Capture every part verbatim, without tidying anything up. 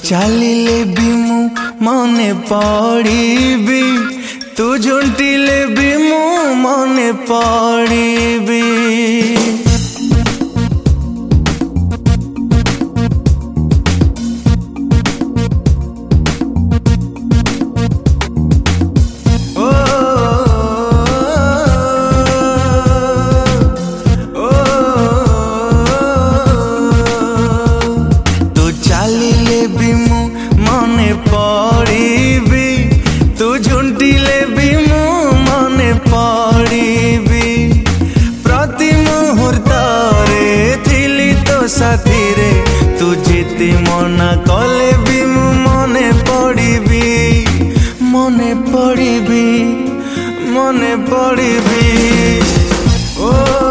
ଚାଲିଲେ ବି ମୁଁ ମନେ ପଡ଼ିବି, ତୁ ଝୁଣ୍ଟିଲେ ବି ମୁଁ ମନେ ପଡ଼ିବି। ଚାଲିଲେ ବି ମୁଁ ମନେ ପଡ଼ିବି, ତୁ ଝୁଣ୍ଟିଲେ ବି ମୁଁ ମନେ ପଡ଼ିବି। ପ୍ରତି ମୁହୂର୍ତ୍ତରେ ଥିଲି ତୋ ସାଥିରେ, ତୁ ଯେତେ ମନା କଲେ ବି ମୁଁ ମନେ ପଡ଼ିବି, ମନେ ପଡ଼ିବି, ମନେ ପଡ଼ିବି। ଓ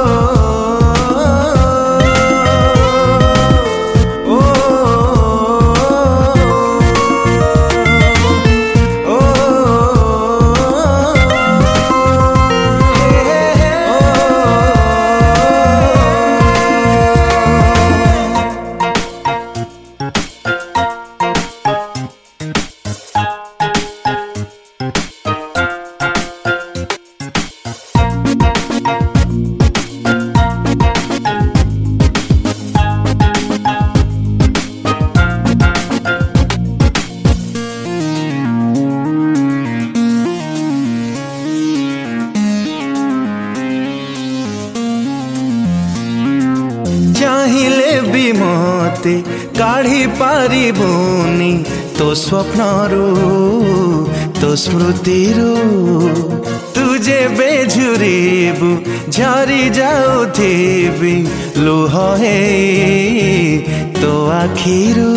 ଚାହିଁଲେ ବି ମତେ କାଢ଼ି ପାରିବୁନି ତୋ ସ୍ୱପ୍ନରୁ, ତୋ ସ୍ମୃତିରୁ। ତୁ ଯେବେ ଝୁରିବୁ ଝରି ଯାଉଥିବି ଲୁହ ହେଇ ତୋ ଆଖିରୁ।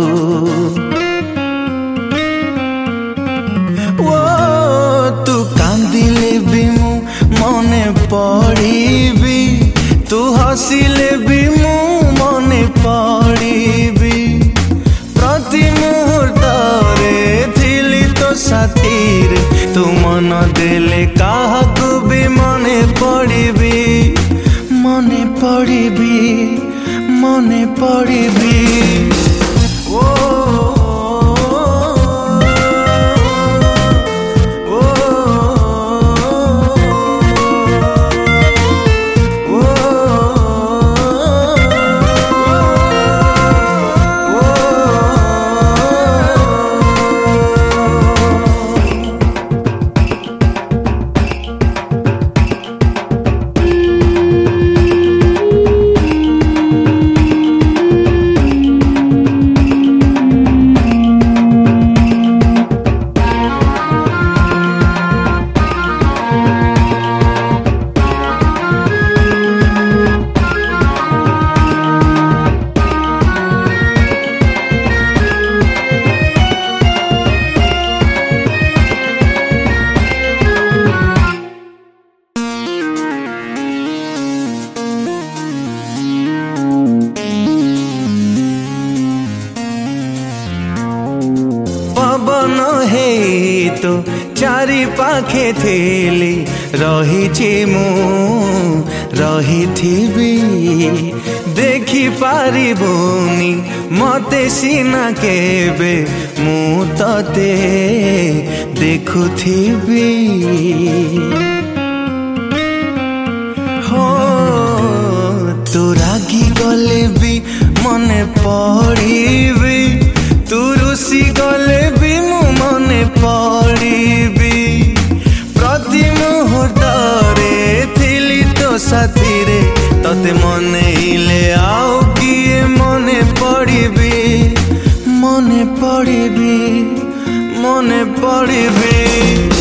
ଓ ତୁ କାନ୍ଦିଲେ ବି ମୁଁ ମନେ ପଡ଼ିବି, ତୁ ହସିଲେ ବି ମୁଁ ମନେ ପଡ଼ିବି। ପ୍ରତି ମୁହୂର୍ତ୍ତରେ ଥିଲି ତୋ ସାଥିରେ, ତୁ ମନ ଦେଲେ କାହାକୁ ବି ମନେ ପଡ଼ିବି, ମନେ ପଡ଼ିବି, ମନେ ପଡ଼ିବି। ଓ ପବନ ହେଇ ତୋ ଚାରି ପାଖେ ଥିଲି, ରହିଛି ମୁଁ ରହିଥିବି। ଦେଖି ପାରିବୁନି ମତେ ସିନା କେବେ, ମୁଁ ତତେ ଦେଖୁଥିବି। ହୋ ତୁ ରାଗି ଗଲେ ବି ମନେ ପଡ଼ିବି, ତୁ ରୁଷି ଗଲେ ବି ମୁଁ ମନେ ପଡ଼ିବି। ପ୍ରତି ମୁହୂର୍ତ୍ତରେ ଥିଲି ତୋ ସାଥିରେ, ତତେ ମନେଇଲେ ଆଉ କିଏ ମନେ ପଡ଼ିବି, ମନେ ପଡ଼ିବି, ମନେ ପଡ଼ିବି।